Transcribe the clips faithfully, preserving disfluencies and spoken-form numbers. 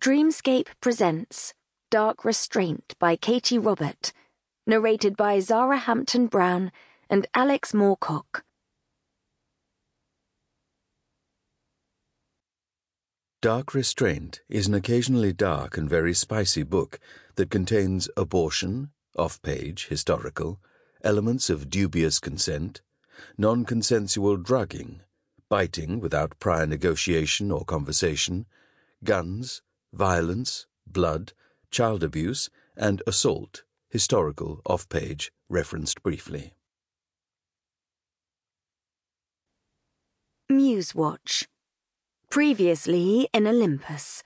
Dreamscape presents Dark Restraint by Katie Robert, narrated by Zara Hampton Brown and Alex Moorcock. Dark Restraint is an occasionally dark and very spicy book that contains abortion, off-page, historical, elements of dubious consent, non-consensual drugging, biting without prior negotiation or conversation, guns, violence, blood, child abuse, and assault, historical, off-page, referenced briefly. Musewatch. Previously in Olympus.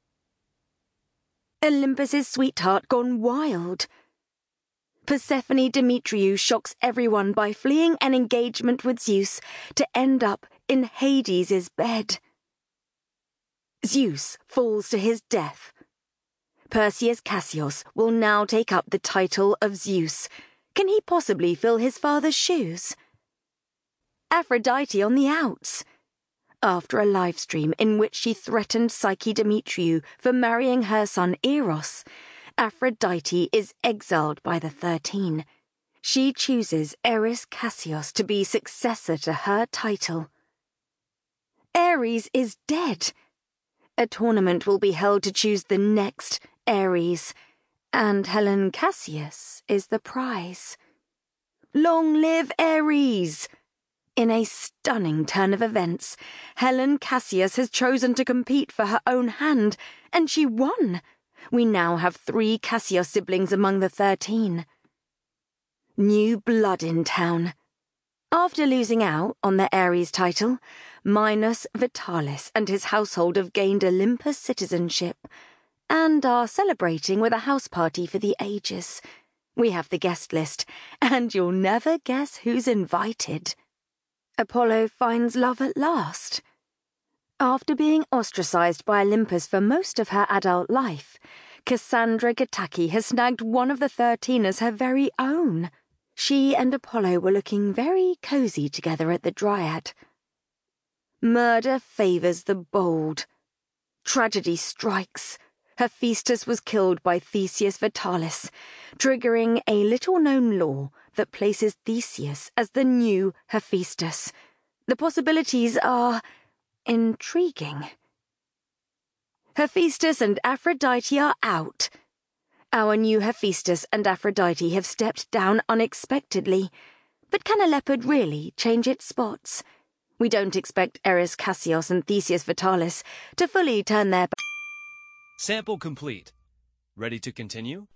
Olympus's sweetheart gone wild. Persephone Demetriou shocks everyone by fleeing an engagement with Zeus to end up in Hades' bed. Zeus falls to his death. Perseus Cassius will now take up the title of Zeus. Can he possibly fill his father's shoes? Aphrodite on the outs. After a livestream in which she threatened Psyche Demetriou for marrying her son Eros, Aphrodite is exiled by the Thirteen. She chooses Eris Cassius to be successor to her title. Ares is dead. A tournament will be held to choose the next Ares, and Helen Cassius is the prize. Long live Ares! In a stunning turn of events, Helen Cassius has chosen to compete for her own hand, and she won. We now have three Cassius siblings among the Thirteen. New blood in town. After losing out on the Ares title, Minos Vitalis and his household have gained Olympus citizenship and are celebrating with a house party for the ages. We have the guest list, and you'll never guess who's invited. Apollo finds love at last. After being ostracized by Olympus for most of her adult life, Cassandra Gataki has snagged one of the Thirteen as her very own. She and Apollo were looking very cozy together at the Dryad. Murder favors the bold. Tragedy strikes. Hephaestus was killed by Theseus Vitalis, triggering a little-known law that places Theseus as the new Hephaestus. The possibilities are intriguing. Hephaestus and Aphrodite are out. Our new Hephaestus and Aphrodite have stepped down unexpectedly. But can a leopard really change its spots? We don't expect Eris Cassius and Theseus Vitalis to fully turn their back. Sample complete. Ready to continue?